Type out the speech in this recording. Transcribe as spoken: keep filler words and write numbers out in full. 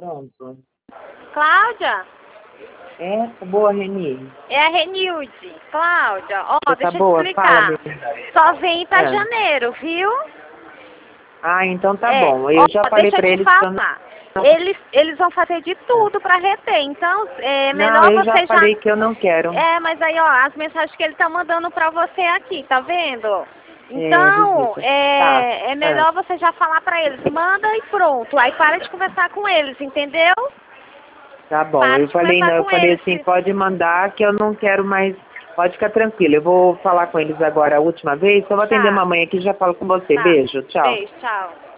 Pronto. Cláudia? É, tá boa, Reni? É a Renilde. Cláudia, ó, Você tá deixa eu te boa? Fala, explicar. menina. Só vem pra É. janeiro, viu? Ah, então tá É, bom. Eu ó, já falei deixa eu pra te eles que eu não... falar. Eles, eles vão fazer de tudo pra reter, então é Não, melhor eu já você já... falei que eu não quero. É, mas aí, ó, as mensagens que ele tá mandando pra você aqui, tá vendo? É, Então, visita. Tá. é, é É. melhor você já falar pra eles, manda e pronto. Aí para de conversar com eles, entendeu? Tá bom. Para Eu de falei, conversar não, eu com falei eles. assim, pode mandar que eu não quero mais. Pode ficar tranquilo. Eu vou falar com eles agora a última vez. Só vou atender a Tá, mamãe aqui e já falo com você. tá. Beijo, tchau. Beijo, tchau.